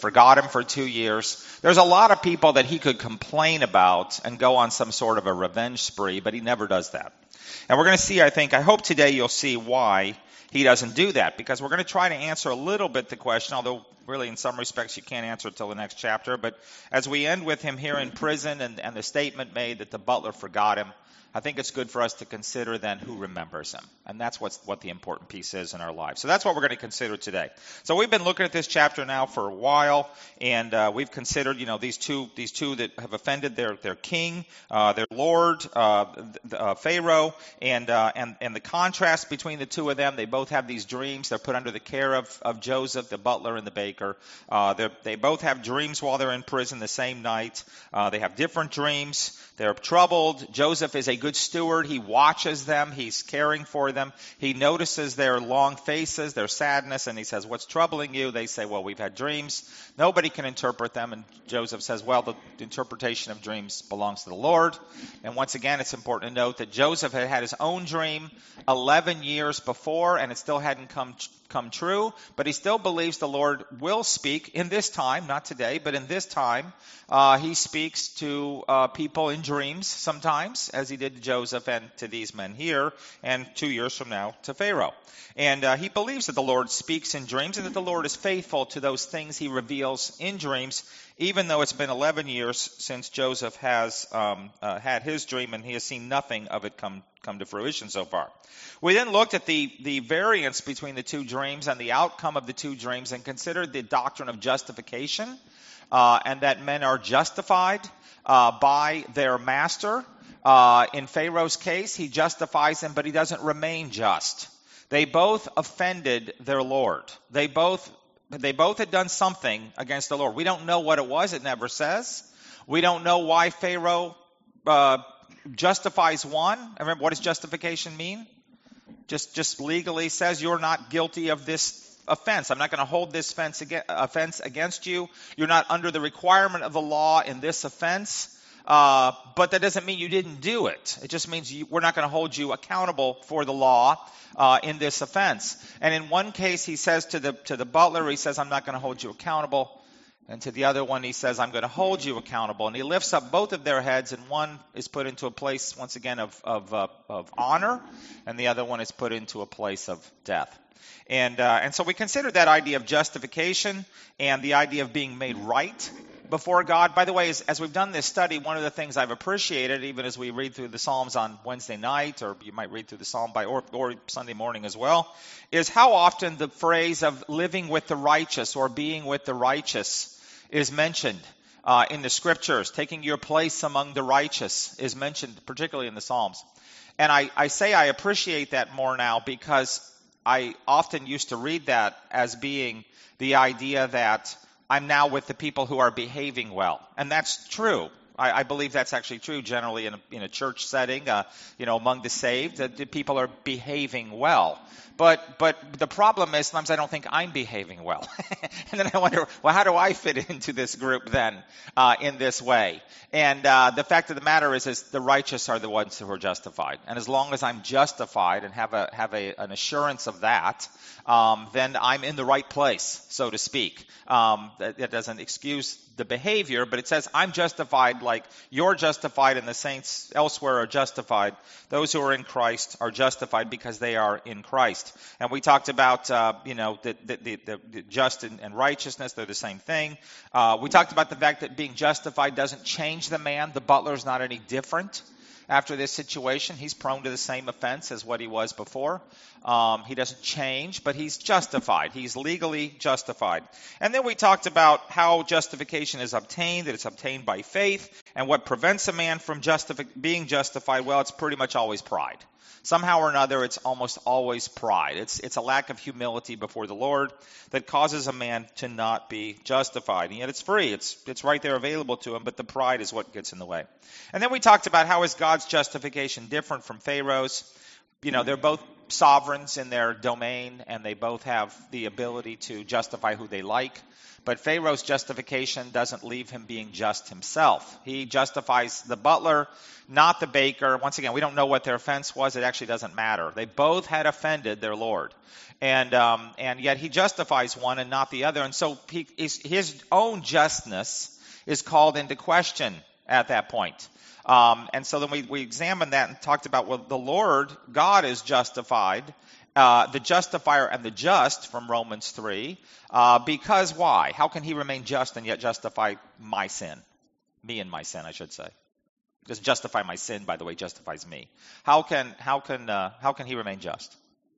forgot him for 2 years. There's a lot of people that he could complain about and go on some sort of a revenge spree, but he never does that. And we're going to see, I hope today you'll see why he doesn't do that, because we're going to try to answer a little bit the question, although really in some respects you can't answer it till the next chapter. But as we end with him here in prison and the statement made that the butler forgot him, I think it's good for us to consider then who remembers him. And that's what the important piece is in our lives. So that's what we're going to consider today. So we've been looking at this chapter now for a while, and we've considered, these two that have offended their king, their lord, Pharaoh, and the contrast between the two of them. They both have these dreams. They're put under the care of Joseph, the butler and the baker. They both have dreams while they're in prison the same night. They have different dreams. They're troubled. Joseph is a good steward. He watches them. He's caring for them. He notices their long faces, their sadness, and he says, "What's troubling you?" They say, "Well, we've had dreams. Nobody can interpret them." And Joseph says, "Well, the interpretation of dreams belongs to the Lord." And once again, it's important to note that Joseph had had his own dream 11 years before, and it still hadn't come true, but he still believes the Lord will speak in this time, not today, but in this time. He speaks to people in dreams sometimes, as he did to Joseph and to these men here, and 2 years from now to Pharaoh. And he believes that the Lord speaks in dreams and that the Lord is faithful to those things he reveals in dreams, even though it's been 11 years since Joseph has had his dream and he has seen nothing of it come to fruition so far. We then looked at the variance between the two dreams and the outcome of the two dreams and considered the doctrine of justification, and that men are justified by their master. In Pharaoh's case, he justifies them, but he doesn't remain just. They both offended their Lord. They both had done something against the Lord. We don't know what it was. It never says. We don't know why Pharaoh justifies one. Remember, what does justification mean? Just legally says you're not guilty of this offense. I'm not going to hold this offense against you. You're not under the requirement of the law in this offense. But that doesn't mean you didn't do it. It just means we're not going to hold you accountable for the law in this offense. And in one case, he says to the butler, he says, "I'm not going to hold you accountable." And to the other one, he says, "I'm going to hold you accountable." And he lifts up both of their heads, and one is put into a place, once again, of honor, and the other one is put into a place of death. And so we considered that idea of justification and the idea of being made right before God. By the way, as we've done this study, one of the things I've appreciated, even as we read through the Psalms on Wednesday night, or you might read through the Psalm or Sunday morning as well, is how often the phrase of living with the righteous or being with the righteous is mentioned in the Scriptures. Taking your place among the righteous is mentioned, particularly in the Psalms. And I say I appreciate that more now because I often used to read that as being the idea that I'm now with the people who are behaving well. And that's true. I believe that's actually true generally in a church setting, among the saved, that the people are behaving well. But the problem is sometimes I don't think I'm behaving well. And then I wonder, well, how do I fit into this group then in this way? And the fact of the matter is the righteous are the ones who are justified. And as long as I'm justified and have an assurance of that, then I'm in the right place, so to speak. That doesn't excuse the behavior, but it says I'm justified like you're justified and the saints elsewhere are justified. Those who are in Christ are justified because they are in Christ. And we talked about, the just and righteousness, they're the same thing. We talked about the fact that being justified doesn't change the man. The butler's not any different. After this situation, he's prone to the same offense as what he was before. He doesn't change, but he's justified. He's legally justified. And then we talked about how justification is obtained, that it's obtained by faith, and what prevents a man from being justified. Well, it's pretty much always pride. Somehow or another, it's almost always pride. It's a lack of humility before the Lord that causes a man to not be justified. And yet it's free. It's right there available to him, but the pride is what gets in the way. And then we talked about how is God's justification different from Pharaoh's. They're both sovereigns in their domain, and they both have the ability to justify who they like. But Pharaoh's justification doesn't leave him being just himself. He justifies the butler, not the baker. Once again, we don't know what their offense was. It actually doesn't matter. They both had offended their Lord. And yet he justifies one and not the other. And so his own justness is called into question at that point. And so then we examined that and talked about, well, the Lord, God, is justified, the justifier and the just from Romans 3, because why? How can he remain just and yet justify my sin? Me and my sin, I should say. Doesn't justify my sin, by the way, justifies me. How can he remain just?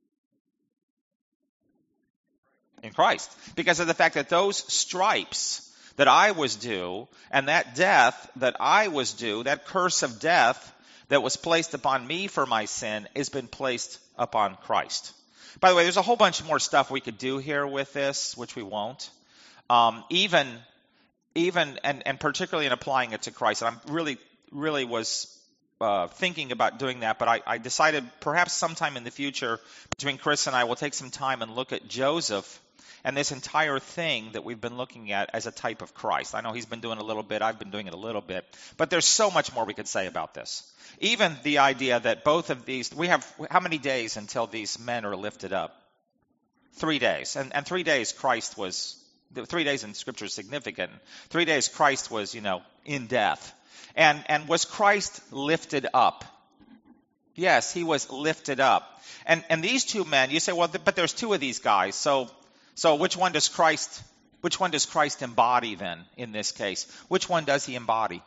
In Christ. Because of the fact that those stripes that I was due, and that death that I was due, that curse of death that was placed upon me for my sin, has been placed upon Christ. By the way, there's a whole bunch more stuff we could do here with this, which we won't. Even and particularly in applying it to Christ. And I really was thinking about doing that, but I decided perhaps sometime in the future, between Chris and I, we'll take some time and look at Joseph and this entire thing that we've been looking at as a type of Christ. I know he's been doing a little bit, I've been doing it a little bit, but there's so much more we could say about this. Even the idea that both of these, we have, how many days until these men are lifted up? 3 days. And 3 days Christ was, 3 days in Scripture is significant. 3 days Christ was, in death. And was Christ lifted up? Yes, he was lifted up. And these two men, you say, well, but there's two of these guys, so which one does Christ embody then in this case? Which one does he embody?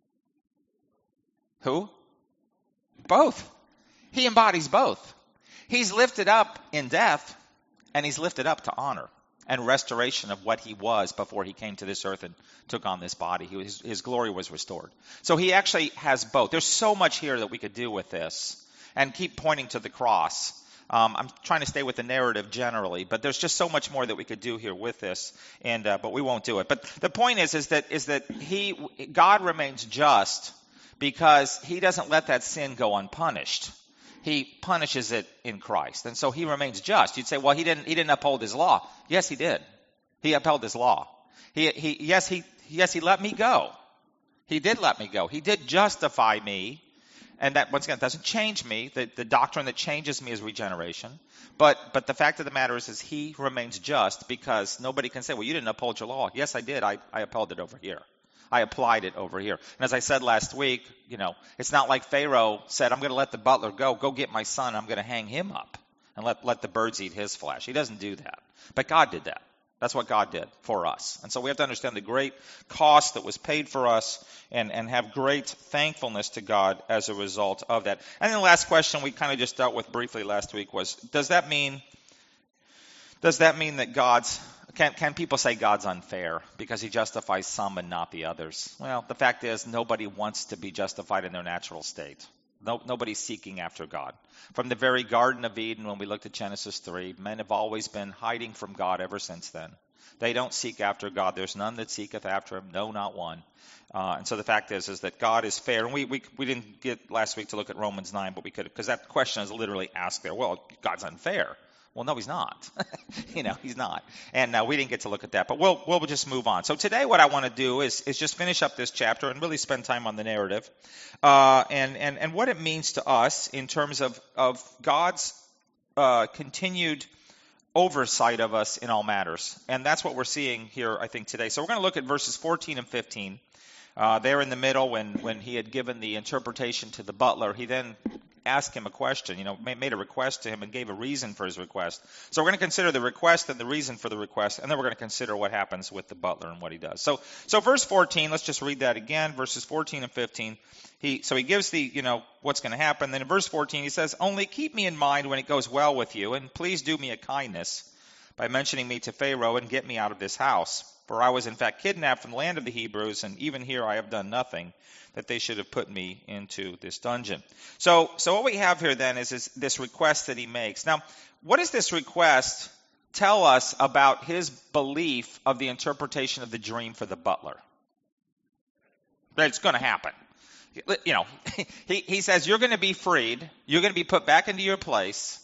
Who? Both. He embodies both. He's lifted up in death, and he's lifted up to honor and restoration of what he was before he came to this earth and took on this body. His glory was restored. So he actually has both. There's so much here that we could do with this and keep pointing to the cross. I'm trying to stay with the narrative generally, but there's just so much more that we could do here with this, but we won't do it. But the point is that God remains just because he doesn't let that sin go unpunished. He punishes it in Christ, and so he remains just. You'd say, well, he didn't uphold his law. Yes, he did. He upheld his law. He let me go. He did let me go. He did justify me. And that, once again, doesn't change me. The doctrine that changes me is regeneration. But the fact of the matter is he remains just because nobody can say, well, you didn't uphold your law. Yes, I did. I upheld it over here. I applied it over here. And as I said last week, it's not like Pharaoh said, I'm going to let the butler go. Go get my son. I'm going to hang him up and let the birds eat his flesh. He doesn't do that. But God did that. That's what God did for us. And so we have to understand the great cost that was paid for us and have great thankfulness to God as a result of that. And then the last question we kind of just dealt with briefly last week was, does that mean that can people say God's unfair because he justifies some and not the others? Well, the fact is nobody wants to be justified in their natural state. Nobody's seeking after God. From the very Garden of Eden, when we looked at Genesis 3, men have always been hiding from God ever since then. They don't seek after God. There's none that seeketh after him, no, not one. And so the fact is that God is fair. And we didn't get last week to look at Romans 9, but we could, because that question is literally asked there. Well, God's unfair. Well, no, he's not. He's not. And we didn't get to look at that, but we'll just move on. So today what I want to do is just finish up this chapter and really spend time on the narrative and what it means to us in terms of God's continued oversight of us in all matters. And that's what we're seeing here, I think, today. So we're going to look at verses 14 and 15. There in the middle, when he had given the interpretation to the butler, he then asked him a question, made a request to him and gave a reason for his request. So we're going to consider the request and the reason for the request, and then we're going to consider what happens with the butler and what he does. So verse 14, let's just read that again, verses 14 and 15. He gives the, what's going to happen. Then in verse 14, he says, only keep me in mind when it goes well with you, and please do me a kindness by mentioning me to Pharaoh and get me out of this house. For I was in fact kidnapped from the land of the Hebrews, and even here I have done nothing that they should have put me into this dungeon. So what we have here then is this request that he makes. Now, what does this request tell us about his belief of the interpretation of the dream for the butler? That it's going to happen. He says, you're going to be freed. You're going to be put back into your place.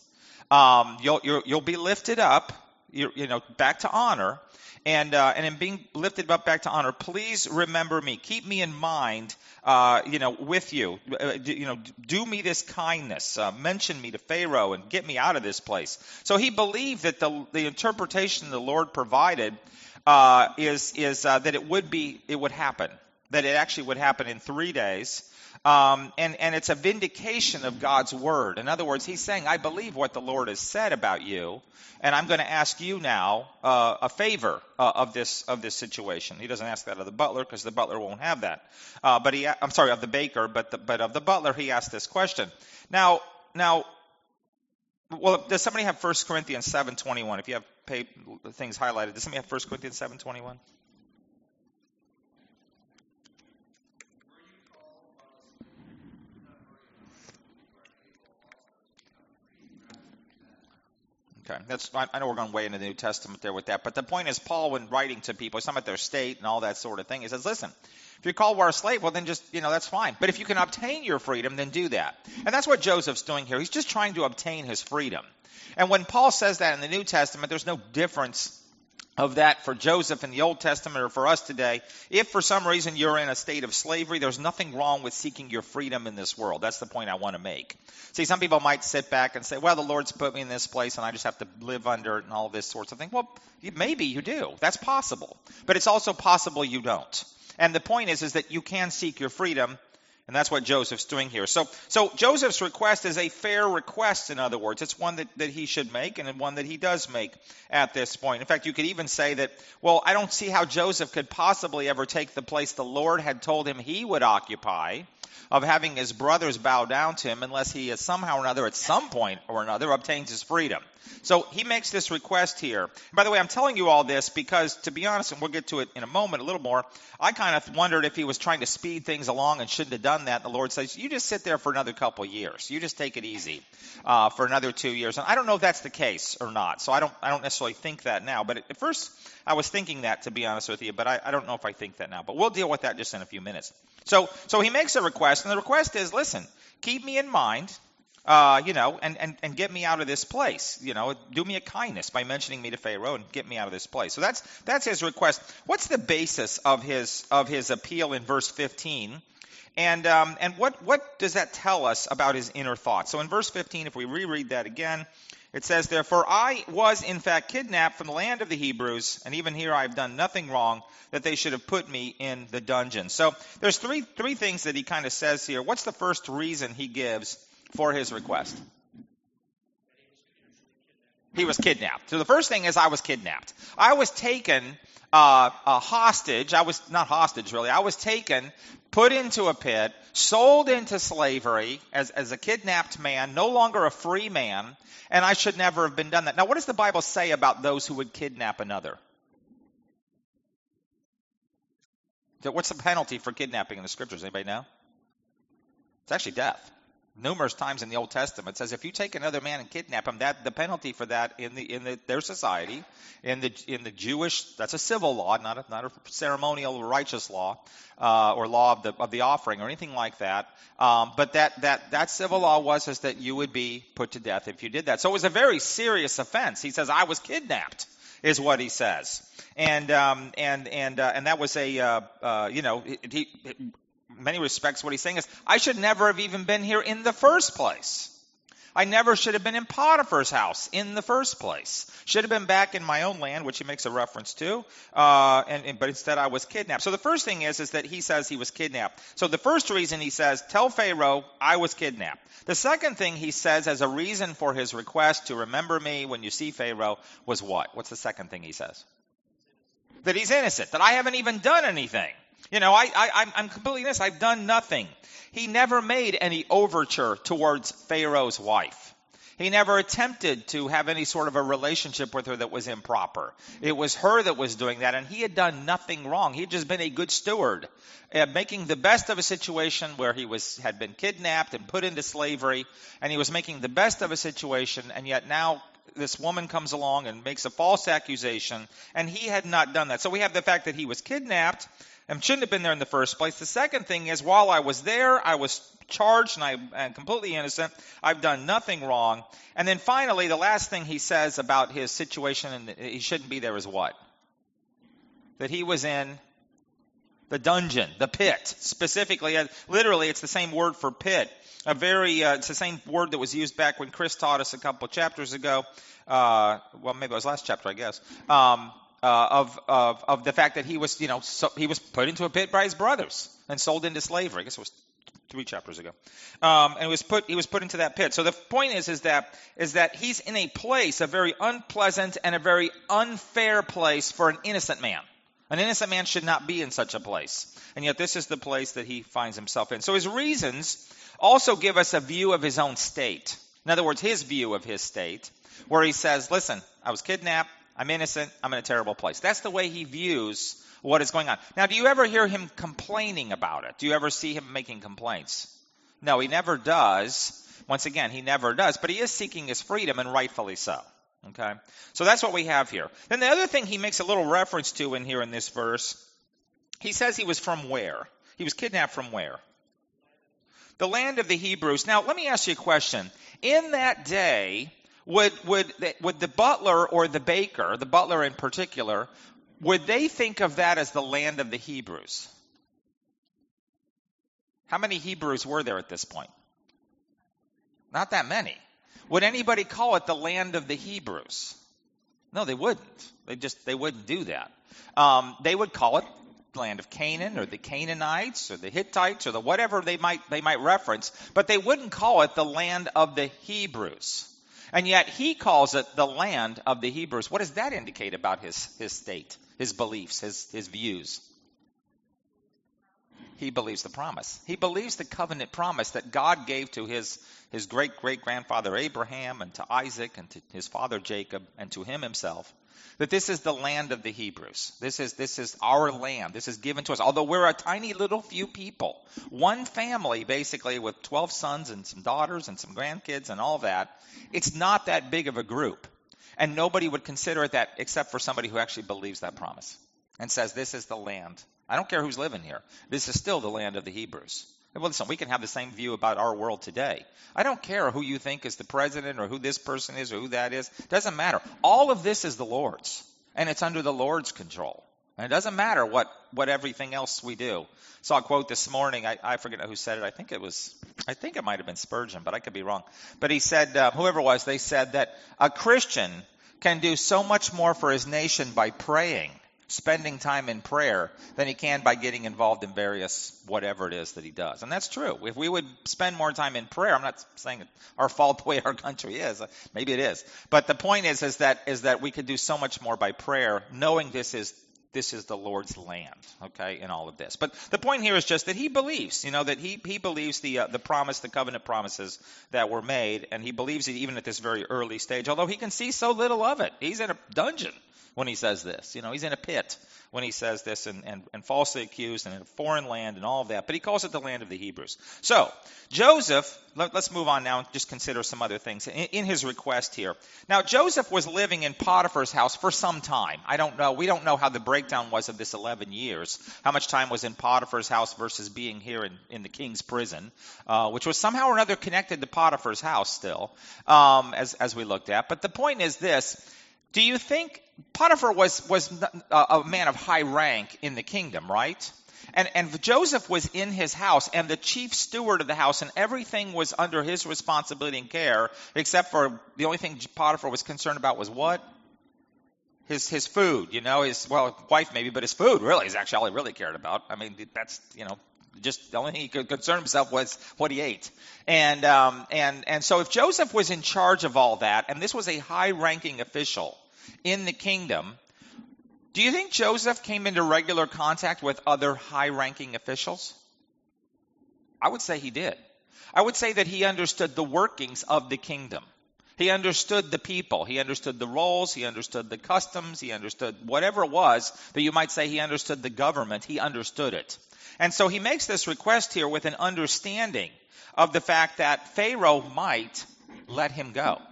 You'll be lifted up, back to honor. And in being lifted up back to honor, please remember me. Keep me in mind, with you. Do me this kindness. Mention me to Pharaoh and get me out of this place. So he believed that the interpretation the Lord provided is that it would happen. That it actually would happen in 3 days. And it's a vindication of God's word. In other words, he's saying, I believe what the Lord has said about you, and I'm going to ask you now a favor of this situation. He doesn't ask that of the butler because the butler won't have that. Of the baker, but of the butler he asked this question. Now, well, does somebody have 1 Corinthians 7:21? If you have things highlighted, does somebody have 1 Corinthians 7:21? Okay, I know we're going way into the New Testament there with that, but the point is, Paul, when writing to people, he's talking about their state and all that sort of thing. He says, listen, if you're called war a slave, well, then just, that's fine. But if you can obtain your freedom, then do that. And that's what Joseph's doing here. He's just trying to obtain his freedom. And when Paul says that in the New Testament, there's no difference of that for Joseph in the Old Testament or for us today. If for some reason you're in a state of slavery, there's nothing wrong with seeking your freedom in this world. That's the point I want to make. See, some people might sit back and say, well, the Lord's put me in this place and I just have to live under it and all this sorts of thing. Well, maybe you do. That's possible. But it's also possible you don't. And the point is that you can seek your freedom. And that's what Joseph's doing here. So Joseph's request is a fair request, in other words. It's one that he should make and one that he does make at this point. In fact, you could even say that, well, I don't see how Joseph could possibly ever take the place the Lord had told him he would occupy, of having his brothers bow down to him, unless he somehow or another, at some point or another, obtains his freedom. So he makes this request here. By the way, I'm telling you all this because, to be honest, and we'll get to it in a moment a little more, I kind of wondered if he was trying to speed things along and shouldn't have done that. And the Lord says, you just sit there for another couple of years. You just take it easy for another 2 years. And I don't know if that's the case or not. So I don't necessarily think that now. But at first, I was thinking that, to be honest with you. But I don't know if I think that now. But we'll deal with that just in a few minutes. So he makes a request. And the request is, listen, keep me in mind. And get me out of this place. Do me a kindness by mentioning me to Pharaoh and get me out of this place. So that's his request. What's the basis of his appeal in verse 15? And what does that tell us about his inner thoughts? So in verse 15, if we reread that again, it says, therefore I was in fact kidnapped from the land of the Hebrews, and even here I have done nothing wrong, that they should have put me in the dungeon. So there's three things that he kind of says here. What's the first reason he gives for his request? He was kidnapped. So the first thing is, I was kidnapped. I was taken hostage. I was not hostage, really. I was taken, put into a pit, sold into slavery as a kidnapped man, no longer a free man, and I should never have been done that. Now, what does the Bible say about those who would kidnap another? What's the penalty for kidnapping in the Scriptures? Anybody know? It's actually death. Numerous times in the Old Testament it says if you take another man and kidnap him, that the penalty for that in their society, in the Jewish, that's a civil law, not a ceremonial or righteous law, or law of the offering or anything like that. But that civil law was that you would be put to death if you did that. So it was a very serious offense. He says, I was kidnapped, is what he says, and that was in many respects, what he's saying is, I should never have even been here in the first place. I never should have been in Potiphar's house in the first place. Should have been back in my own land, which he makes a reference to, but instead I was kidnapped. So the first thing is that he says he was kidnapped. So the first reason he says, tell Pharaoh I was kidnapped. The second thing he says as a reason for his request to remember me when you see Pharaoh was what? What's the second thing he says? That he's innocent, that I haven't even done anything. I'm completely honest. I've done nothing. He never made any overture towards Pharaoh's wife. He never attempted to have any sort of a relationship with her that was improper. It was her that was doing that, and he had done nothing wrong. He had just been a good steward, making the best of a situation where he had been kidnapped and put into slavery, and he was making the best of a situation, and yet now this woman comes along and makes a false accusation, and he had not done that. So we have the fact that he was kidnapped, and shouldn't have been there in the first place. The second thing is, while I was there, I was charged and I'm completely innocent. I've done nothing wrong. And then finally, the last thing he says about his situation and he shouldn't be there is what? That he was in the dungeon, the pit, specifically. Literally, it's the same word for pit. It's the same word that was used back when Chris taught us a couple of chapters ago. Well, maybe it was last chapter, I guess. Of the fact that he was, he was put into a pit by his brothers and sold into slavery. I guess it was 3 chapters ago. And he was put into that pit. So the point is that he's in a place, a very unpleasant and a very unfair place for an innocent man. An innocent man should not be in such a place. And yet this is the place that he finds himself in. So his reasons also give us a view of his own state. In other words, his view of his state, where he says, listen, I was kidnapped, I'm innocent, I'm in a terrible place. That's the way he views what is going on. Now, do you ever hear him complaining about it? Do you ever see him making complaints? No, he never does. Once again, he never does. But he is seeking his freedom, and rightfully so. Okay? So that's what we have here. Then the other thing he makes a little reference to in here in this verse, he says he was from where? He was kidnapped from where? The land of the Hebrews. Now, let me ask you a question. In that day, would the butler or the baker, the butler in particular, would they think of that as the land of the Hebrews? How many Hebrews were there at this point? Not that many. Would anybody call it the land of the Hebrews? No, they wouldn't. They wouldn't do that. They would call it the land of Canaan or the Canaanites or the Hittites or the whatever they might reference, but they wouldn't call it the land of the Hebrews. And yet he calls it the land of the Hebrews. What does that indicate about his state, his beliefs, his views? He believes the promise. He believes the covenant promise that God gave to his great-great-grandfather Abraham and to Isaac and to his father Jacob and to him himself, that this is the land of the Hebrews. This is our land. This is given to us. Although we're a tiny little few people, one family basically with 12 sons and some daughters and some grandkids and all that, it's not that big of a group. And nobody would consider it that except for somebody who actually believes that promise and says this is the land. I don't care who's living here. This is still the land of the Hebrews. Well, listen, we can have the same view about our world today. I don't care who you think is the president or who this person is or who that is. It doesn't matter. All of this is the Lord's, and it's under the Lord's control. And it doesn't matter what everything else we do. Saw a quote this morning. I forget who said it. I think it might have been Spurgeon, but I could be wrong. But he said, whoever it was, they said that a Christian can do so much more for his nation by praying, spending time in prayer, than he can by getting involved in various whatever it is that he does. And that's true. If we would spend more time in prayer, I'm not saying it's our fault the way our country is. Maybe it is. But the point is that we could do so much more by prayer, knowing this is the Lord's land, okay, in all of this. But the point here is just that he believes, that he believes the promise, the covenant promises that were made, and he believes it even at this very early stage, although he can see so little of it. He's in a dungeon when he says this. He's in a pit when he says this and falsely accused and in a foreign land and all of that. But he calls it the land of the Hebrews. So, Joseph, let's move on now and just consider some other things in his request here. Now, Joseph was living in Potiphar's house for some time. I don't know. We don't know how the breakdown was of this 11 years, how much time was in Potiphar's house versus being here in the king's prison, which was somehow or another connected to Potiphar's house still, as we looked at. But the point is this. Do you think Potiphar was a man of high rank in the kingdom, right? And Joseph was in his house and the chief steward of the house, and everything was under his responsibility and care, except for the only thing Potiphar was concerned about was what? His food, his wife maybe, but his food really is actually all he really cared about. I mean, that's, just the only thing he could concern himself was what he ate. And so if Joseph was in charge of all that, and this was a high-ranking official in the kingdom, do you think Joseph came into regular contact with other high-ranking officials? I would say he did. I would say that he understood the workings of the kingdom. He understood the people. He understood the roles. He understood the customs. He understood whatever it was that you might say he understood the government. He understood it. And so he makes this request here with an understanding of the fact that Pharaoh might let him go.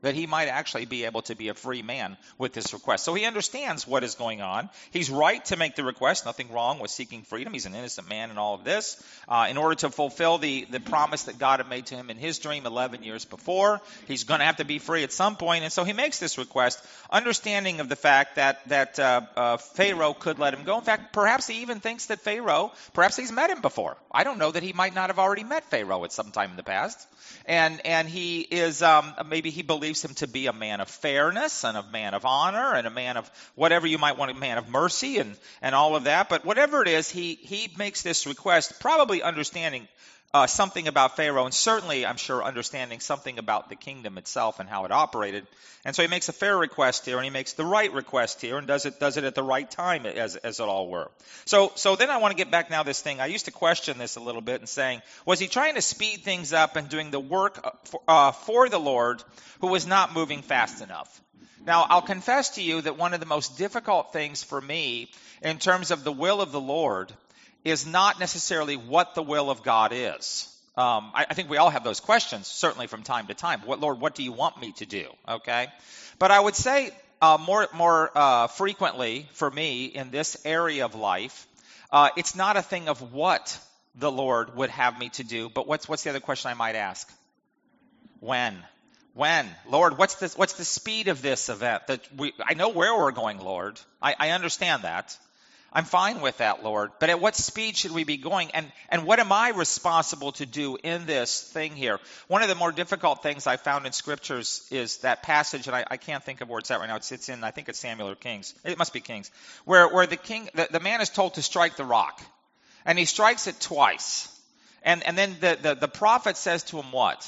that he might actually be able to be a free man with this request. So he understands what is going on. He's right to make the request. Nothing wrong with seeking freedom. He's an innocent man in all of this. In order to fulfill the promise that God had made to him in his dream 11 years before, he's going to have to be free at some point. And so he makes this request, understanding of the fact that Pharaoh could let him go. In fact, perhaps he even thinks that Pharaoh, perhaps he's met him before. I don't know that he might not have already met Pharaoh at some time in the past. And he is, maybe he believes him to be a man of fairness and a man of honor and a man of whatever you might want, a man of mercy and all of that. But whatever it is, he makes this request, probably understanding something about Pharaoh, and certainly, I'm sure, understanding something about the kingdom itself and how it operated. And so he makes a fair request here, and he makes the right request here, and does it at the right time, as it all were. So then I want to get back now this thing. I used to question this a little bit and saying, was he trying to speed things up and doing the work for the Lord who was not moving fast enough? Now, I'll confess to you that one of the most difficult things for me in terms of the will of the Lord is not necessarily what the will of God is. I think we all have those questions, certainly from time to time. Lord, what do you want me to do? Okay? But I would say more frequently for me in this area of life, it's not a thing of what the Lord would have me to do, but what's the other question I might ask? When? Lord, what's the speed of this event? I know where we're going, Lord. I understand that. I'm fine with that, Lord. But at what speed should we be going? And what am I responsible to do in this thing here? One of the more difficult things I found in scriptures is that passage, and I can't think of where it's at right now. It's in, I think it's Samuel or Kings. It must be Kings. Where the man is told to strike the rock. And he strikes it twice. And then the prophet says to him what?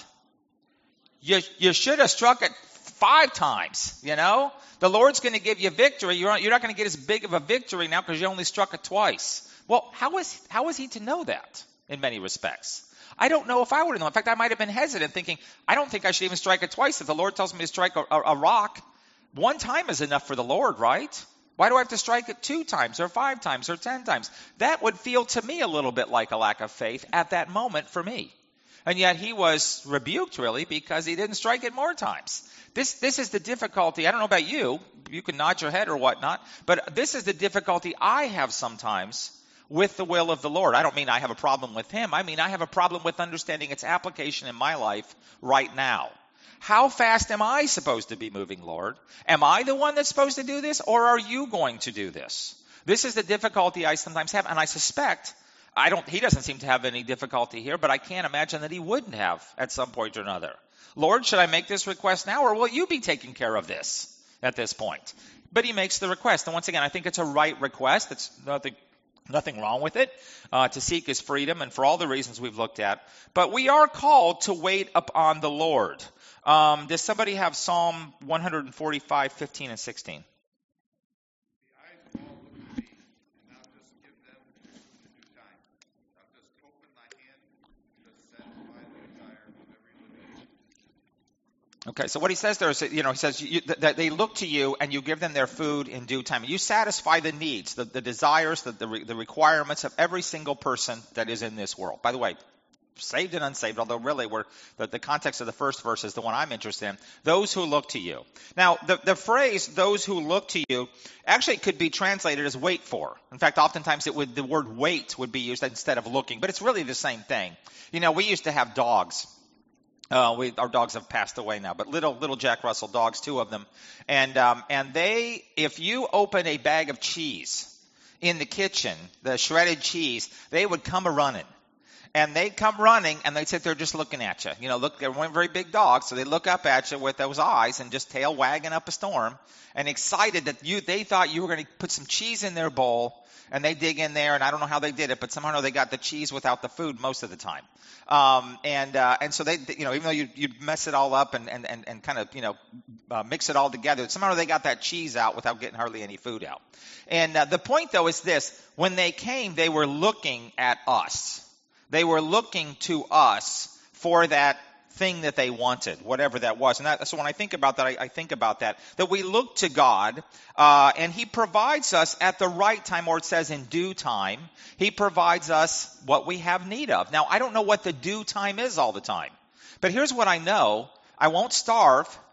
You should have struck it 5 times, you know? The Lord's going to give you victory. You're not going to get as big of a victory now because you only struck it twice. Well, how is he to know that in many respects? I don't know if I would have known. In fact, I might have been hesitant thinking, I don't think I should even strike it twice. If the Lord tells me to strike a rock, 1 time is enough for the Lord, right? Why do I have to strike it 2 times or 5 times or 10 times? That would feel to me a little bit like a lack of faith at that moment for me. And yet he was rebuked, really, because he didn't strike it more times. This is the difficulty. I don't know about you. You can nod your head or whatnot. But this is the difficulty I have sometimes with the will of the Lord. I don't mean I have a problem with him. I mean I have a problem with understanding its application in my life right now. How fast am I supposed to be moving, Lord? Am I the one that's supposed to do this, or are you going to do this? This is the difficulty I sometimes have, and I suspect he doesn't seem to have any difficulty here, but I can't imagine that he wouldn't have at some point or another. Lord, should I make this request now, or will you be taking care of this at this point? But he makes the request. And once again, I think it's a right request. It's nothing wrong with it, to seek his freedom, and for all the reasons we've looked at. But we are called to wait upon the Lord. Does somebody have Psalm 145, 15 and 16? Okay, so what he says there is, he says that they look to you and you give them their food in due time. You satisfy the needs, the desires, the requirements of every single person that is in this world. By the way, saved and unsaved, although really the context of the first verse is the one I'm interested in. Those who look to you. Now, the phrase, those who look to you, actually could be translated as wait for. In fact, oftentimes the word wait would be used instead of looking, but it's really the same thing. We used to have dogs. Our dogs have passed away now, but little Jack Russell dogs, 2 of them. And they, if you open a bag of cheese in the kitchen, the shredded cheese, they would come a-running. And they'd come running, and they'd sit there just looking at you. Look, they weren't very big dogs, so they look up at you with those eyes and just tail wagging up a storm, and excited that they thought you were going to put some cheese in their bowl, and they dig in there, and I don't know how they did it, but somehow they got the cheese without the food most of the time. And so they, even though you'd mess it all up and kind of, mix it all together, somehow they got that cheese out without getting hardly any food out. And the point, though, is this: when they came, they were looking at us. They were looking to us for that thing that they wanted, whatever that was. And so when I think about that, I think about that we look to God, and he provides us at the right time, or it says in due time. He provides us what we have need of. Now, I don't know what the due time is all the time, but here's what I know. I won't starve,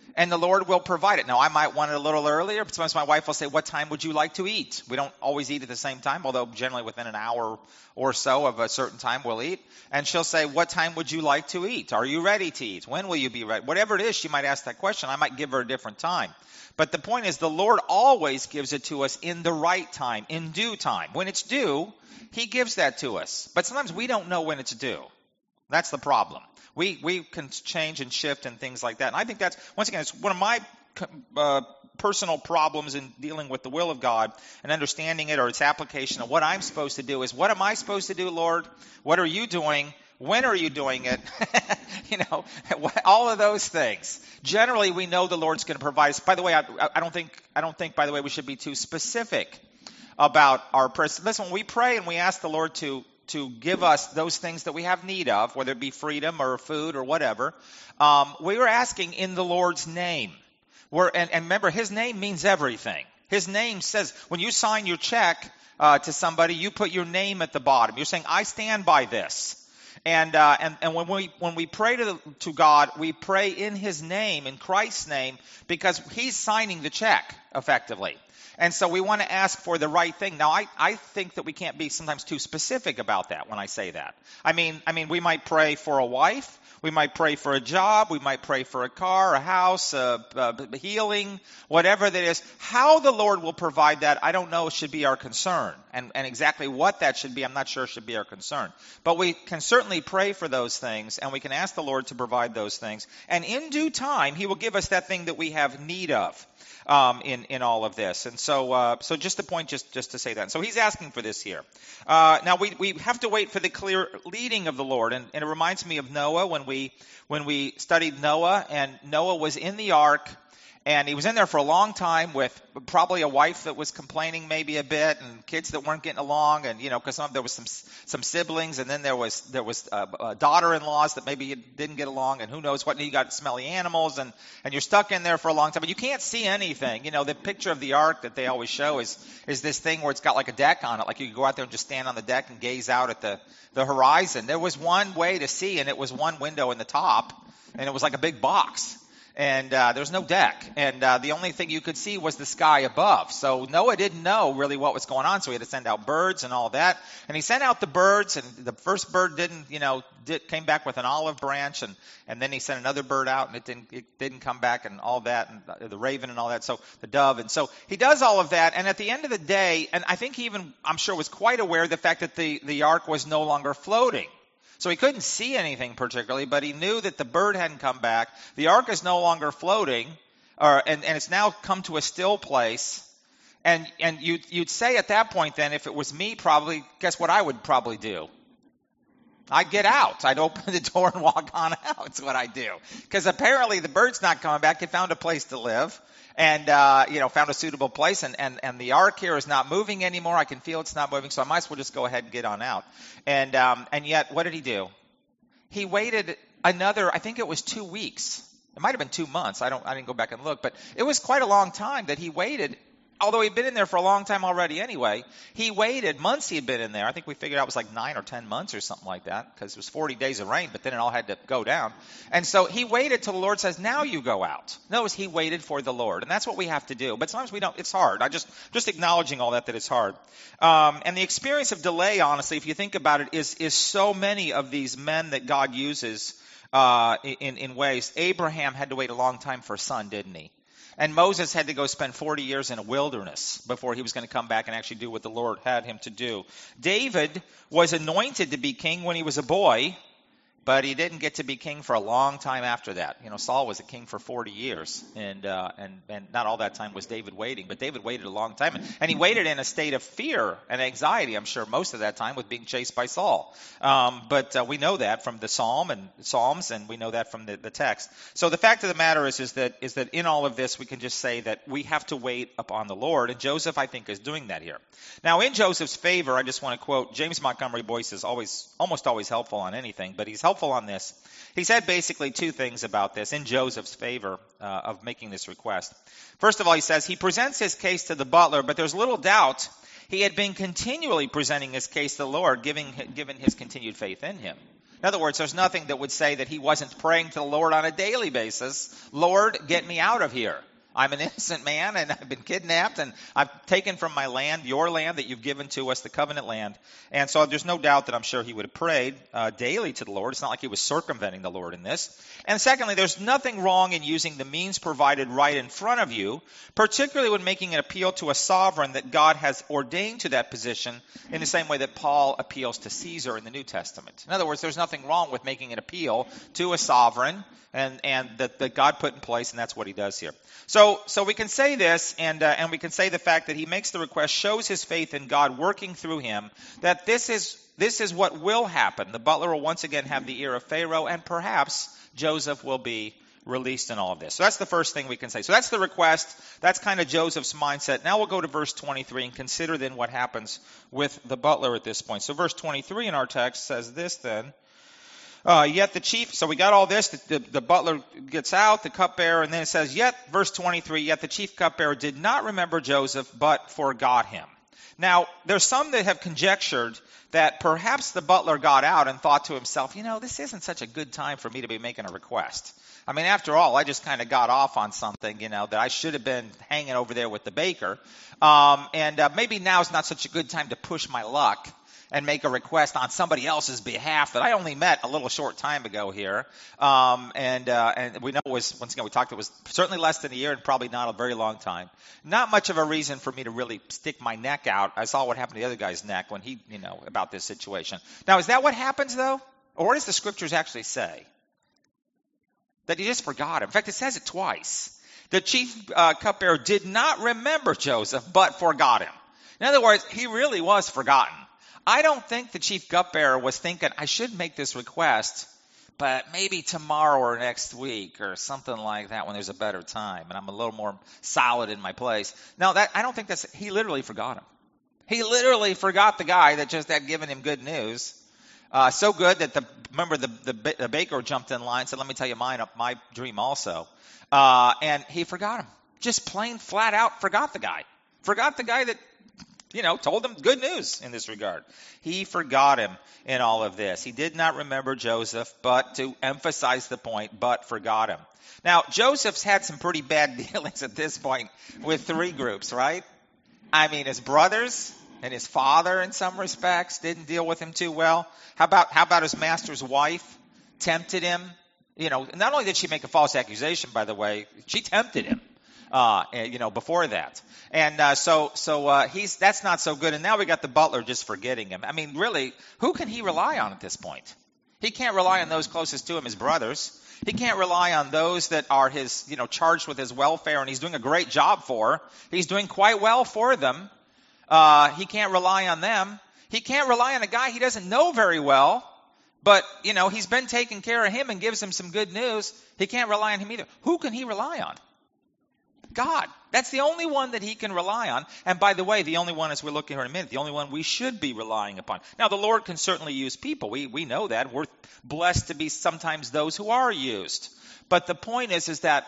And the Lord will provide it. Now, I might want it a little earlier, but sometimes my wife will say, what time would you like to eat? We don't always eat at the same time, although generally within an hour or so of a certain time we'll eat. And she'll say, what time would you like to eat? Are you ready to eat? When will you be ready? Whatever it is, she might ask that question. I might give her a different time. But the point is, the Lord always gives it to us in the right time, in due time. When it's due, He gives that to us. But sometimes we don't know when it's due. That's the problem. We can change and shift and things like that. And I think that's, once again, it's one of my personal problems in dealing with the will of God and understanding it or its application of what I'm supposed to do is, what am I supposed to do, Lord? What are you doing? When are you doing it? All of those things. Generally, we know the Lord's going to provide us. By the way, I don't think, by the way, we should be too specific about our prayers. Listen, when we pray and we ask the Lord to give us those things that we have need of, whether it be freedom or food or whatever, we are asking in the Lord's name. And remember, His name means everything. His name says, when you sign your check to somebody, you put your name at the bottom. You're saying, I stand by this. And when we pray to God, we pray in His name, in Christ's name, because He's signing the check, effectively. And so we want to ask for the right thing. Now, I think that we can't be sometimes too specific about that when I say that. I mean, we might pray for a wife. We might pray for a job. We might pray for a car, a house, healing, whatever that is. How the Lord will provide that, I don't know, should be our concern. And exactly what that should be, I'm not sure should be our concern. But we can certainly pray for those things, and we can ask the Lord to provide those things. And in due time, He will give us that thing that we have need of. In all of this. And so just the point, just to say that. So He's asking for this here. Now we have to wait for the clear leading of the Lord. And it reminds me of Noah when we studied Noah, and Noah was in the ark, and he was in there for a long time with probably a wife that was complaining maybe a bit, and kids that weren't getting along, and because there was some siblings, and then there was daughter-in-laws that maybe didn't get along, and who knows what. And you got smelly animals, and you're stuck in there for a long time, but you can't see anything. The picture of the ark that they always show is this thing where it's got like a deck on it, like you could go out there and just stand on the deck and gaze out at the horizon. There was one way to see, and it was one window in the top, and it was like a big box. And there's no deck. And the only thing you could see was the sky above. So Noah didn't know really what was going on, so he had to send out birds and all that. And he sent out the birds, and the first bird came back with an olive branch, and then he sent another bird out, and it didn't come back, and all that, and the raven and all that, so the dove. And so he does all of that, and at the end of the day, and I think he even, I'm sure, was quite aware of the fact that the ark was no longer floating. So he couldn't see anything particularly, but he knew that the bird hadn't come back. The ark is no longer floating, and it's now come to a still place. And you'd say at that point then, if it was me, probably, guess what I would probably do? I'd get out. I'd open the door and walk on out. That's what I'd do. Because apparently the bird's not coming back. They found a place to live. And, found a suitable place, and the ark here is not moving anymore. I can feel it's not moving, so I might as well just go ahead and get on out. And yet, what did he do? He waited another, I think it was 2 weeks. It might have been 2 months. I didn't go back and look, but it was quite a long time that he waited. Although he'd been in there for a long time already anyway, he waited months. He had been in there. I think we figured out it was like 9 or 10 months or something like that, because it was 40 days of rain, but then it all had to go down. And so he waited till the Lord says, now you go out. Notice he waited for the Lord, and that's what we have to do. But sometimes we don't. It's hard. I just acknowledging all that it's hard. And the experience of delay, honestly, if you think about it, is so many of these men that God uses in ways. Abraham had to wait a long time for a son, didn't he? And Moses had to go spend 40 years in a wilderness before he was going to come back and actually do what the Lord had him to do. David was anointed to be king when he was a boy, but he didn't get to be king for a long time after that. Saul was a king for 40 years, and not all that time was David waiting, but David waited a long time, and he waited in a state of fear and anxiety, I'm sure, most of that time, with being chased by Saul. But we know that from the Psalms, and we know that from the text. So the fact of the matter is that in all of this, we can just say that we have to wait upon the Lord, and Joseph, I think, is doing that here. Now, in Joseph's favor, I just want to quote, James Montgomery Boyce is almost always helpful on anything, but he's helpful on this. He said basically two things about this in Joseph's favor of making this request. First of all, he says he presents his case to the butler, but there's little doubt he had been continually presenting his case to the Lord, given his continued faith in him. In other words, there's nothing that would say that he wasn't praying to the Lord on a daily basis. Lord, get me out of here. I'm an innocent man, and I've been kidnapped, and I've taken from my land, your land that you've given to us, the covenant land. And so there's no doubt that I'm sure he would have prayed daily to the Lord. It's not like he was circumventing the Lord in this. And secondly, there's nothing wrong in using the means provided right in front of you, particularly when making an appeal to a sovereign that God has ordained to that position in the same way that Paul appeals to Caesar in the New Testament. In other words, there's nothing wrong with making an appeal to a sovereign and that God put in place, and that's what he does here. So we can say this, and we can say the fact that he makes the request shows his faith in God working through him, that this is what will happen. The butler will once again have the ear of Pharaoh, and perhaps Joseph will be released in all of this. So that's the first thing we can say. So that's the request. That's kind of Joseph's mindset. Now we'll go to verse 23 and consider then what happens with the butler at this point. So verse 23 in our text says this then. Yet the chief, so we got all this, the butler gets out, the cupbearer, and then it says, verse 23, yet the chief cupbearer did not remember Joseph, but forgot him. Now, there's some that have conjectured that perhaps the butler got out and thought to himself, this isn't such a good time for me to be making a request. I mean, after all, I just kind of got off on something, that I should have been hanging over there with the baker. And maybe now's not such a good time to push my luck and make a request on somebody else's behalf that I only met a little short time ago here. And we know it was, once again, we talked, it was certainly less than a year and probably not a very long time. Not much of a reason for me to really stick my neck out. I saw what happened to the other guy's neck when he, about this situation. Now, is that what happens though? Or what does the scriptures actually say? That he just forgot him. In fact, it says it twice. The chief cupbearer did not remember Joseph, but forgot him. In other words, he really was forgotten. I don't think the chief cupbearer was thinking, I should make this request, but maybe tomorrow or next week or something like that when there's a better time and I'm a little more solid in my place. No, I don't think he literally forgot him. He literally forgot the guy that just had given him good news. So good that the baker jumped in line and said, let me tell you my dream also. And he forgot him. Just plain flat out forgot the guy. Forgot the guy that told him good news in this regard. He forgot him in all of this. He did not remember Joseph, but to emphasize the point, but forgot him. Now, Joseph's had some pretty bad dealings at this point with three groups, right? I mean, his brothers and his father in some respects didn't deal with him too well. How about his master's wife? Tempted him. Not only did she make a false accusation, by the way, she tempted him. Before that. And so that's not so good. And now we got the butler just forgetting him. I mean, really, who can he rely on at this point? He can't rely on those closest to him, his brothers. He can't rely on those that are his, charged with his welfare and he's doing a great job for. He's doing quite well for them. He can't rely on them. He can't rely on a guy he doesn't know very well. But, he's been taking care of him and gives him some good news. He can't rely on him either. Who can he rely on? God. That's the only one that he can rely on. And by the way, the only one, as we're looking here in a minute, the only one we should be relying upon. Now, the Lord can certainly use people. We know that. We're blessed to be sometimes those who are used. But the point is that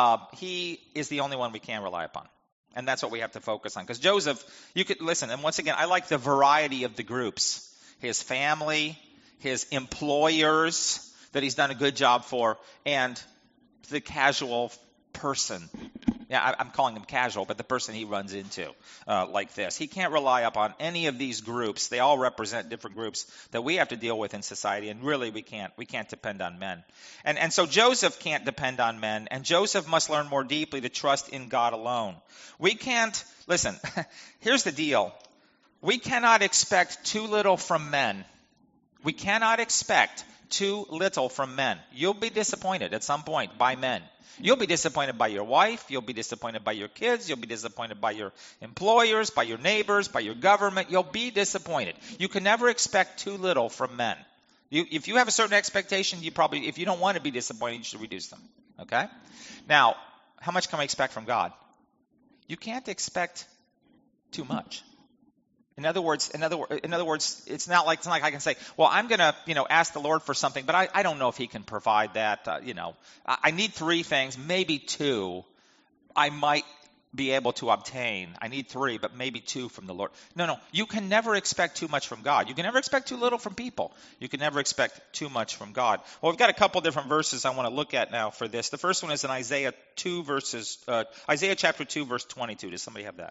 he is the only one we can rely upon. And that's what we have to focus on. Because Joseph, you could listen, and once again, I like the variety of the groups. His family, his employers that he's done a good job for, and the casual person. Yeah, I'm calling him casual, but the person he runs into like this. He can't rely upon any of these groups. They all represent different groups that we have to deal with in society, and really we can't depend on men. And so Joseph can't depend on men, and Joseph must learn more deeply to trust in God alone. We can't, listen, here's the deal. We cannot expect too little from men. We cannot expect too little from men. You'll be disappointed at some point by men. You'll be disappointed by your wife. You'll be disappointed by your kids. You'll be disappointed by your employers, by your neighbors, by your government. You'll be disappointed. You can never expect too little from men. If you have a certain expectation, if you don't want to be disappointed, you should reduce them. Okay? Now, how much can we expect from God? You can't expect too much. In other words, it's not like I can say, well, I'm going to, ask the Lord for something, but I don't know if he can provide that. I need three things, maybe two. I might be able to obtain. I need 3, but maybe 2 from the Lord. No. You can never expect too much from God. You can never expect too little from people. You can never expect too much from God. Well, we've got a couple different verses I want to look at now for this. The first one is in Isaiah chapter 2, verse 22. Does somebody have that?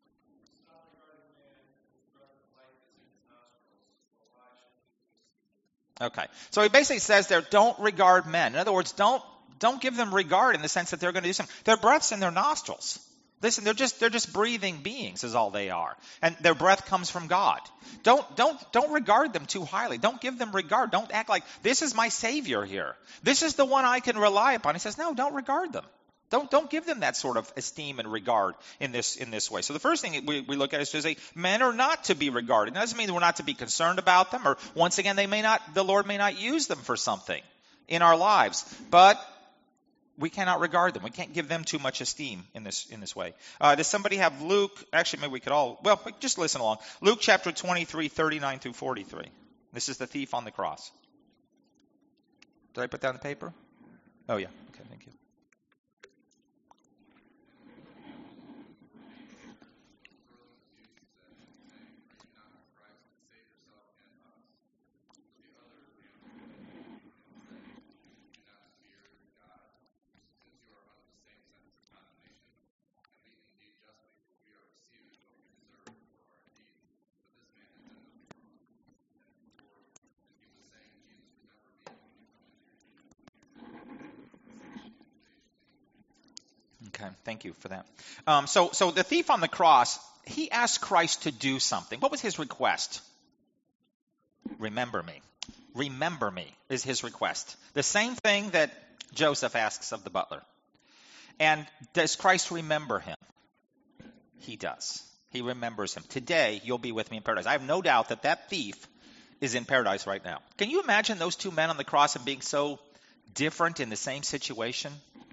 Okay. So he basically says there, don't regard men. In other words, don't give them regard in the sense that they're going to do something. Their breath's in their nostrils. Listen, they're just breathing beings is all they are. And their breath comes from God. Don't regard them too highly. Don't give them regard. Don't act like this is my Savior here. This is the one I can rely upon. He says, no, don't regard them. Don't give them that sort of esteem and regard in this way. So the first thing we look at is to say men are not to be regarded. It doesn't mean we're not to be concerned about them, or once again the Lord may not use them for something in our lives. But we cannot regard them. We can't give them too much esteem in this way. Does somebody have Luke? Actually, maybe we could all. Well, just listen along. Luke chapter 23, 39 through 43. This is the thief on the cross. Did I put down the paper? Oh yeah. Okay, thank you. Okay, thank you for that. So the thief on the cross, he asked Christ to do something. What was his request? Remember me. Remember me is his request. The same thing that Joseph asks of the butler. And does Christ remember him? He does. He remembers him. Today, you'll be with me in paradise. I have no doubt that thief is in paradise right now. Can you imagine those two men on the cross and being so different in the same situation?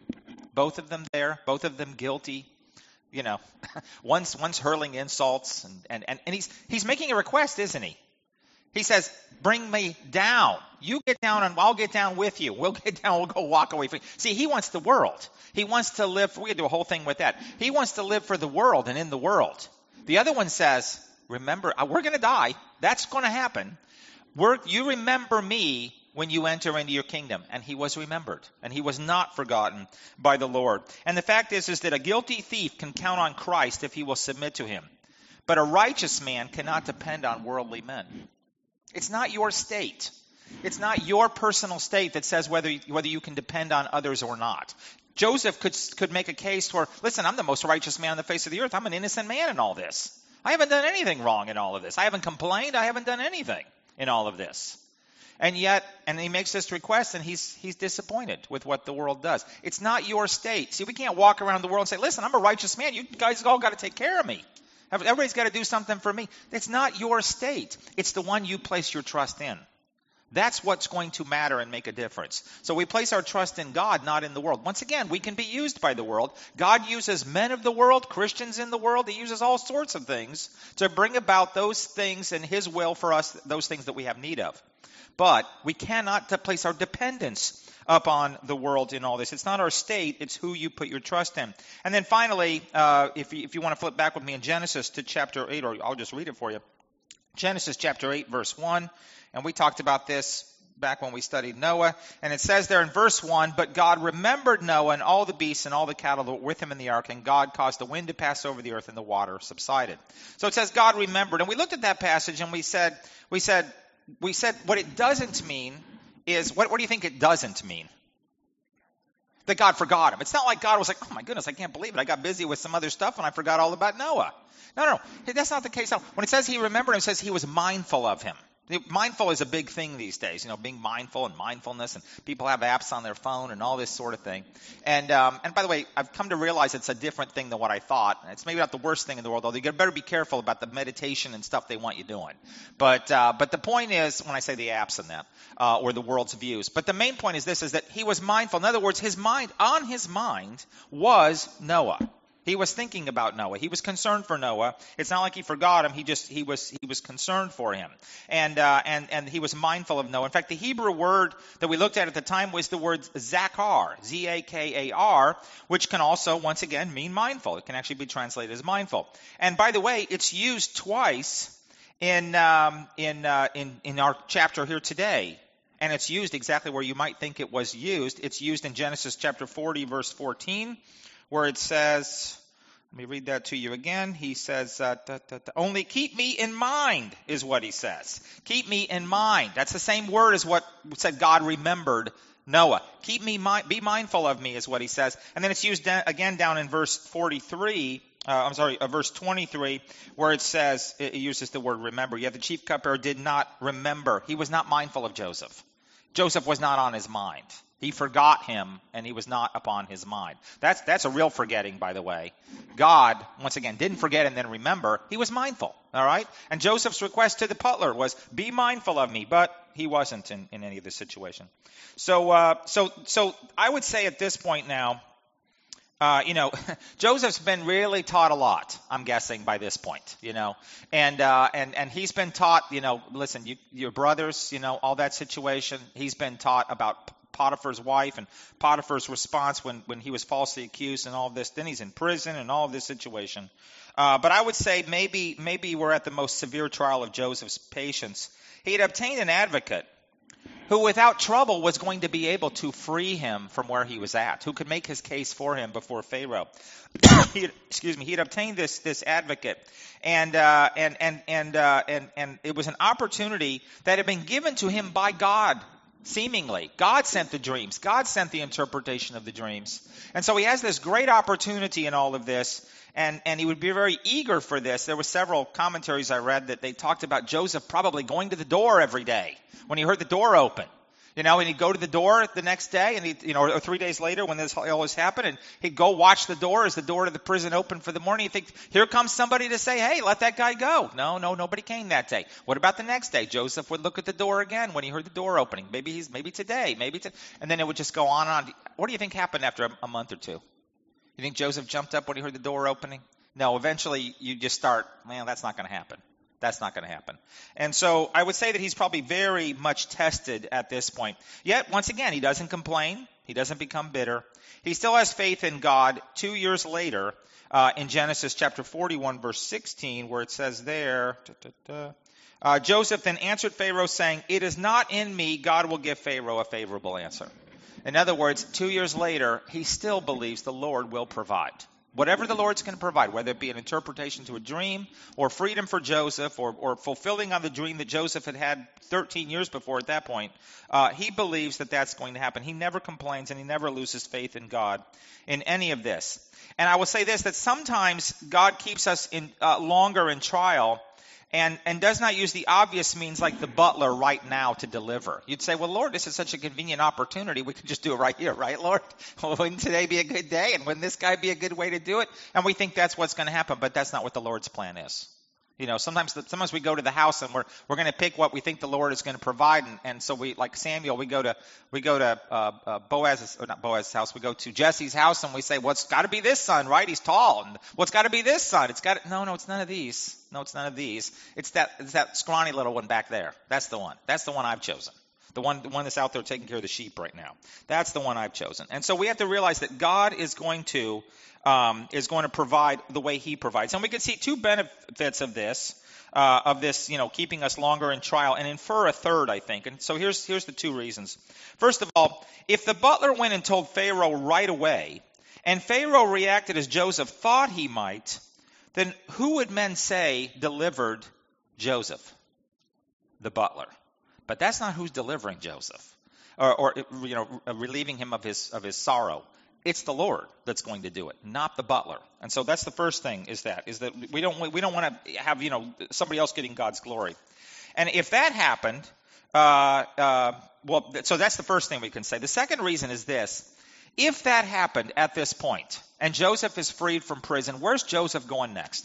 Both of them there, both of them guilty. You know, one's hurling insults, and he's making a request, isn't he? He says, bring me down. You get down and I'll get down with you. We'll get down, we'll go walk away from you. See, he wants the world. He wants to live, we could do a whole thing with that. He wants to live for the world and in the world. The other one says, remember, we're going to die. That's going to happen. You remember me when you enter into your kingdom. And he was remembered. And he was not forgotten by the Lord. And the fact is that a guilty thief can count on Christ if he will submit to him. But a righteous man cannot depend on worldly men. It's not your state. It's not your personal state that says whether you can depend on others or not. Joseph could make a case for, listen, I'm the most righteous man on the face of the earth. I'm an innocent man in all this. I haven't done anything wrong in all of this. I haven't complained. I haven't done anything in all of this. And yet, he makes this request, and he's disappointed with what the world does. It's not your state. See, we can't walk around the world and say, listen, I'm a righteous man. You guys all got to take care of me. Everybody's got to do something for me. It's not your state. It's the one you place your trust in. That's what's going to matter and make a difference. So we place our trust in God, not in the world. Once again, we can be used by the world. God uses men of the world, Christians in the world. He uses all sorts of things to bring about those things in his will for us, those things that we have need of. But we cannot place our dependence upon the world in all this. It's not our state, it's who you put your trust in. And then finally, if you want to flip back with me in Genesis to chapter 8, or I'll just read it for you. Genesis chapter 8, verse 1. And we talked about this back when we studied Noah. And it says there in verse 1, but God remembered Noah and all the beasts and all the cattle that were with him in the ark, and God caused the wind to pass over the earth, and the water subsided. So it says God remembered. And we looked at that passage, and we said what it doesn't mean is, what do you think it doesn't mean? That God forgot him. It's not like God was like, oh my goodness, I can't believe it. I got busy with some other stuff and I forgot all about Noah. No. That's not the case. When it says he remembered him, it says he was mindful of him. Mindful is a big thing these days, being mindful and mindfulness, and people have apps on their phone and all this sort of thing. And by the way, I've come to realize it's a different thing than what I thought. It's maybe not the worst thing in the world, although you better be careful about the meditation and stuff they want you doing. But the point is, when I say the apps and that, or the world's views, but the main point is this, is that he was mindful. In other words, on his mind was Noah. He was thinking about Noah. He was concerned for Noah. It's not like he forgot him. He was concerned for him, and he was mindful of Noah. In fact, the Hebrew word that we looked at the time was the word zakar, Z-A-K-A-R, which can also once again mean mindful. It can actually be translated as mindful. And by the way, it's used twice in our chapter here today. And it's used exactly where you might think it was used. It's used in Genesis chapter 40, verse 14, where it says, let me read that to you again. He says, only keep me in mind, is what he says. Keep me in mind. That's the same word as what said God remembered Noah. Be mindful of me, is what he says. And then it's used again down in verse 43, verse 23, where it says, it uses the word remember. Yet the chief cupbearer did not remember. He was not mindful of Joseph. Joseph was not on his mind. He forgot him, and he was not upon his mind. That's a real forgetting, by the way. God, once again, didn't forget and then remember. He was mindful, all right? And Joseph's request to the butler was, be mindful of me, but he wasn't in any of this situation. So I would say at this point now, Joseph's been really taught a lot, I'm guessing, by this point, and he's been taught, listen, your brothers, all that situation. He's been taught about Potiphar's wife and Potiphar's response when he was falsely accused and all of this. Then he's in prison and all of this situation. But I would say maybe we're at the most severe trial of Joseph's patience. He had obtained an advocate who without trouble was going to be able to free him from where he was at, who could make his case for him before Pharaoh. He had obtained this advocate, and it was an opportunity that had been given to him by God. Seemingly, God sent the dreams. God sent the interpretation of the dreams. And so he has this great opportunity in all of this, and he would be very eager for this. There were several commentaries I read that they talked about Joseph probably going to the door every day when he heard the door open. And he'd go to the door the next day, and or 3 days later when this all this happened, and he'd go watch the door as the door to the prison opened for the morning. He'd think, here comes somebody to say, hey, let that guy go. No, nobody came that day. What about the next day? Joseph would look at the door again when he heard the door opening. Maybe today, and then it would just go on and on. What do you think happened after a month or two? You think Joseph jumped up when he heard the door opening? No, eventually you just start, man, that's not going to happen. That's not going to happen. And so I would say that he's probably very much tested at this point. Yet, once again, he doesn't complain. He doesn't become bitter. He still has faith in God 2 years later in Genesis chapter 41, verse 16, where it says there, Joseph then answered Pharaoh, saying, it is not in me. God will give Pharaoh a favorable answer. In other words, 2 years later, he still believes the Lord will provide. Whatever the Lord's going to provide, whether it be an interpretation to a dream or freedom for Joseph or fulfilling on the dream that Joseph had 13 years before at that point, he believes that that's going to happen. He never complains and he never loses faith in God in any of this. And I will say this, that sometimes God keeps us longer in trial and does not use the obvious means like the butler right now to deliver. You'd say, well, Lord, this is such a convenient opportunity. We could just do it right here, right, Lord? Wouldn't today be a good day? And wouldn't this guy be a good way to do it? And we think that's what's going to happen, but that's not what the Lord's plan is. Sometimes we go to the house and we're going to pick what we think the Lord is going to provide, and so we, like Samuel, we go to Boaz's house. We go to Jesse's house and we say, "What's got to be this son, right? He's tall, and what's got to be this son? No, it's none of these. No, it's none of these. It's that scrawny little one back there. That's the one. That's the one I've chosen. The one that's out there taking care of the sheep right now. That's the one I've chosen. And so we have to realize that God is going to provide the way He provides. And we can see two benefits of this, keeping us longer in trial, and infer a third, I think. And so here's the two reasons. First of all, if the butler went and told Pharaoh right away, and Pharaoh reacted as Joseph thought he might, then who would men say delivered Joseph? The butler. But that's not who's delivering Joseph, or relieving him of his sorrow. It's the Lord that's going to do it, not the butler. And so that's the first thing is that we don't want to have somebody else getting God's glory. And if that happened, so that's the first thing we can say. The second reason is this: if that happened at this point, and Joseph is freed from prison, where's Joseph going next?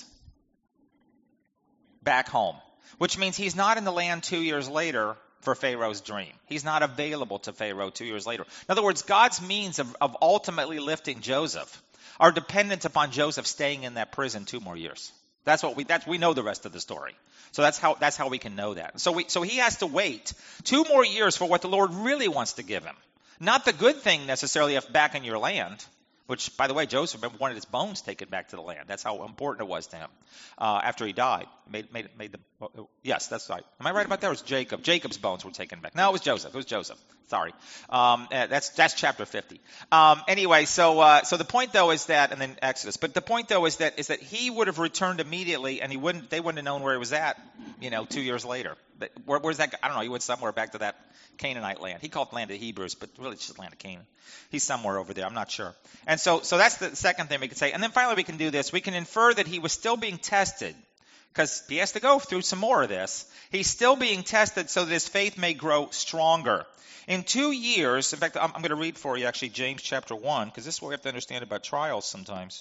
Back home, which means he's not in the land 2 years later for Pharaoh's dream. He's not available to Pharaoh 2 years later. In other words, God's means of ultimately lifting Joseph are dependent upon Joseph staying in that prison 2 more years. We know the rest of the story. So that's how we can know that. So he has to wait 2 more years for what the Lord really wants to give him. Not the good thing necessarily of back in your land, which, by the way, Joseph wanted his bones taken back to the land. That's how important it was to him after he died. Yes, that's right. Am I right about that? Or was Jacob? Jacob's bones were taken back. No, it was Joseph. Sorry. That's chapter 50. Anyway, so the point though is that, and then Exodus. But the point though is that he would have returned immediately, and they wouldn't have known where he was at, 2 years later. But where's that? I don't know. He went somewhere back to that Canaanite land. He called the land of Hebrews, but really it's just the land of Canaan. He's somewhere over there. I'm not sure. And so that's the second thing we can say. And then finally we can do this. We can infer that he was still being tested, because he has to go through some more of this. He's still being tested so that his faith may grow stronger. In 2 years, in fact, I'm going to read for you actually James chapter 1, because this is what we have to understand about trials sometimes.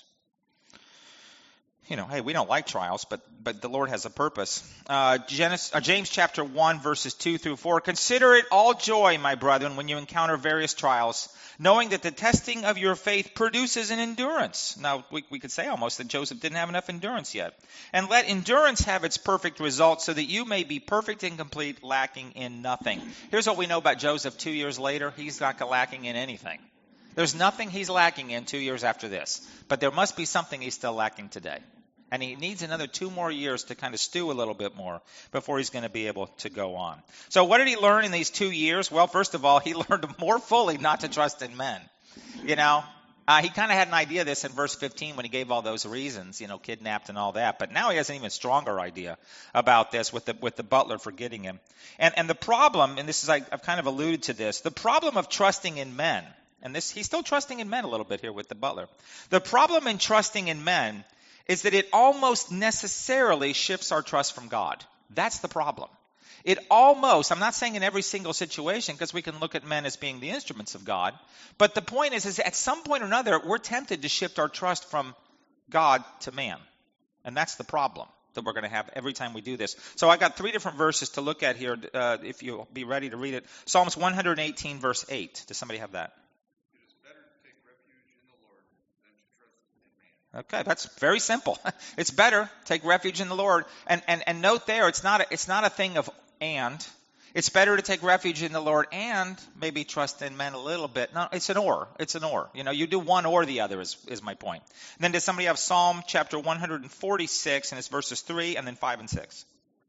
Hey, we don't like trials, but the Lord has a purpose. James chapter 1, verses 2 through 4. Consider it all joy, my brethren, when you encounter various trials, knowing that the testing of your faith produces an endurance. Now, we could say almost that Joseph didn't have enough endurance yet. And let endurance have its perfect result, so that you may be perfect and complete, lacking in nothing. Here's what we know about Joseph 2 years later. He's not lacking in anything. There's nothing he's lacking in 2 years after this. But there must be something he's still lacking today. And he needs another 2 more years to kind of stew a little bit more before he's going to be able to go on. So what did he learn in these 2 years? Well, first of all, he learned more fully not to trust in men. He kind of had an idea of this in verse 15 when he gave all those reasons, kidnapped and all that. But now he has an even stronger idea about this with the butler forgetting him. And the problem, and this is, I've kind of alluded to this, the problem of trusting in men, and he's still trusting in men a little bit here with the butler. The problem in trusting in men is that it almost necessarily shifts our trust from God. That's the problem. I'm not saying in every single situation, because we can look at men as being the instruments of God, but the point is at some point or another, we're tempted to shift our trust from God to man. And that's the problem that we're going to have every time we do this. So I got 3 different verses to look at here, if you'll be ready to read it. Psalms 118, verse 8. Does somebody have that? Okay, that's very simple. It's better take refuge in the Lord, and note there, it's not a thing of and. It's better to take refuge in the Lord and maybe trust in men a little bit. No, it's an or. It's an or. You do one or the other is my point. And then does somebody have Psalm chapter 146 and it's verses 3 and then 5 and 6?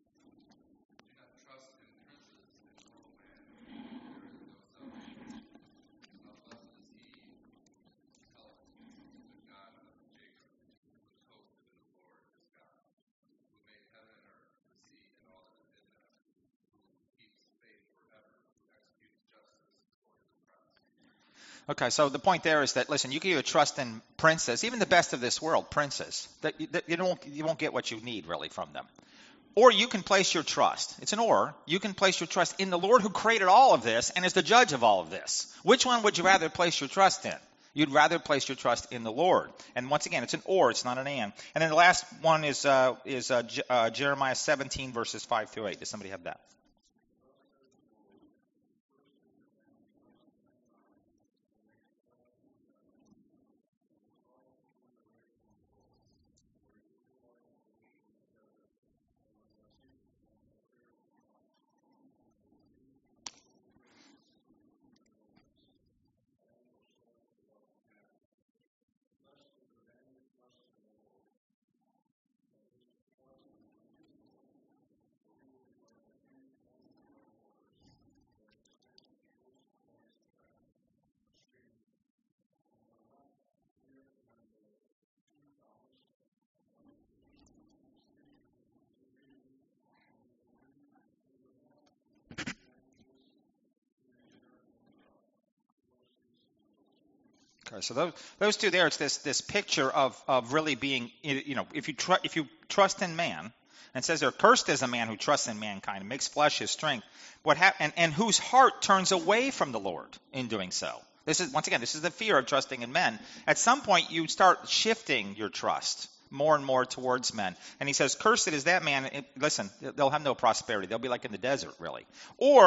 Okay, so the point there is that, listen, you can either trust in princes, even the best of this world, princes, that you won't get what you need really from them. Or you can place your trust. It's an or. You can place your trust in the Lord who created all of this and is the judge of all of this. Which one would you rather place your trust in? You'd rather place your trust in the Lord. And once again, it's an or, it's not an and. And then the last one is Jeremiah 17, verses 5 through 8. Does somebody have that? Okay, so those two there, it's this picture of really being, if you trust in man, and it says there, cursed is a man who trusts in mankind and makes flesh his strength, and whose heart turns away from the Lord in doing so. This is the fear of trusting in men. At some point, you start shifting your trust more and more towards men. And he says, cursed is that man. Listen, they'll have no prosperity. They'll be like in the desert, really. Or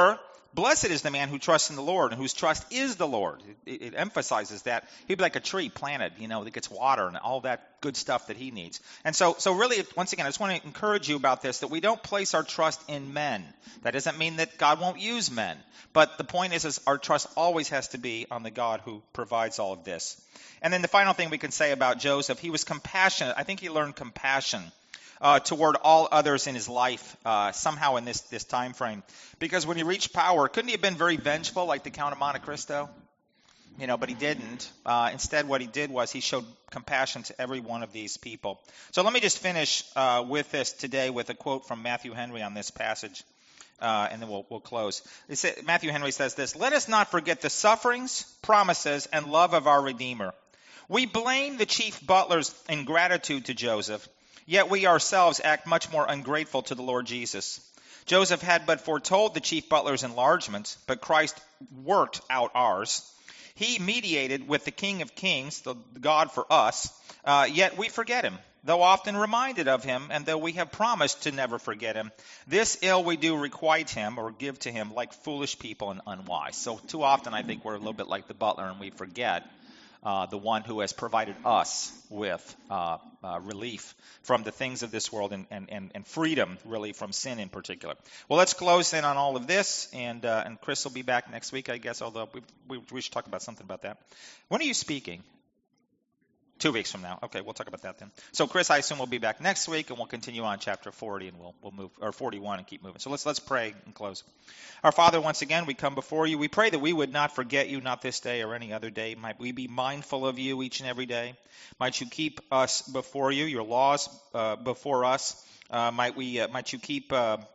Blessed is the man who trusts in the Lord and whose trust is the Lord. It emphasizes that. He'd be like a tree planted, that gets water and all that good stuff that he needs. And so really, once again, I just want to encourage you about this, that we don't place our trust in men. That doesn't mean that God won't use men. But the point is our trust always has to be on the God who provides all of this. And then the final thing we can say about Joseph, he was compassionate. I think he learned compassion toward all others in his life somehow in this time frame. Because when he reached power, couldn't he have been very vengeful like the Count of Monte Cristo? But he didn't. Instead, what he did was he showed compassion to every one of these people. So let me just finish with this today with a quote from Matthew Henry on this passage, and then we'll close. Matthew Henry says this: "Let us not forget the sufferings, promises, and love of our Redeemer. We blame the chief butler's ingratitude to Joseph, yet we ourselves act much more ungrateful to the Lord Jesus. Joseph had but foretold the chief butler's enlargement, but Christ worked out ours. He mediated with the King of Kings, the God for us, yet we forget him, though often reminded of him, and though we have promised to never forget him. This ill we do requite him or give to him like foolish people and unwise." So too often I think we're a little bit like the butler and we forget the one who has provided us with relief from the things of this world and freedom, really, from sin in particular. Well, let's close in on all of this, and Chris will be back next week, I guess, although we should talk about something about that. When are you speaking? 2 weeks from now. Okay, we'll talk about that then. So Chris, I assume, will be back next week, and we'll continue on chapter 40, and we'll move, or 41, and keep moving. So let's pray and close. Our Father, once again, we come before you. We pray that we would not forget you, not this day or any other day. Might we be mindful of you each and every day. Might you keep us before you, your laws before us. Might you keep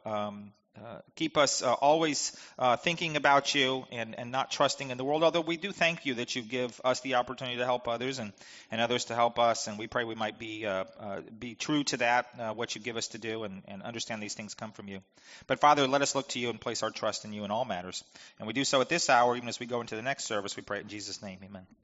us always thinking about you and not trusting in the world, although we do thank you that you give us the opportunity to help others and others to help us, and we pray we might be true to that, what you give us to do, and understand these things come from you. But Father, let us look to you and place our trust in you in all matters, and we do so at this hour, even as we go into the next service. We pray in Jesus' name, amen.